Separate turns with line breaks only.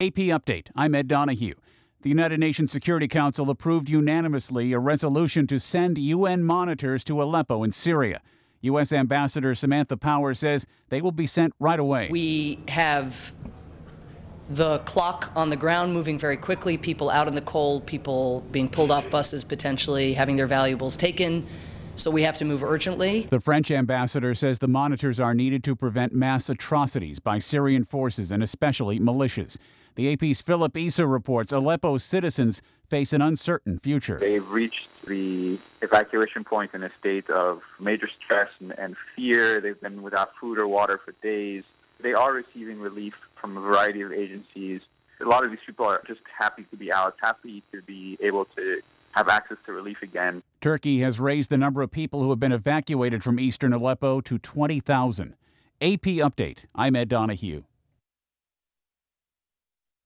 AP Update. I'm Ed Donahue. The United Nations Security Council approved unanimously a resolution to send UN monitors to Aleppo in Syria. U.S. Ambassador Samantha Power says they will be sent right away.
We have the clock on the ground moving very quickly, people out in the cold, people being pulled off buses, potentially having their valuables taken. So we have to move urgently.
The French ambassador says the monitors are needed to prevent mass atrocities by Syrian forces and especially militias. The AP's Philip Issa reports Aleppo's citizens face an uncertain future.
They've reached the evacuation point in a state of major stress and fear. They've been without food or water for days. They are receiving relief from a variety of agencies. A lot of these people are just happy to be out, happy to be able to have access to relief again.
Turkey has raised the number of people who have been evacuated from eastern Aleppo to 20,000. AP Update. I'm Ed Donahue.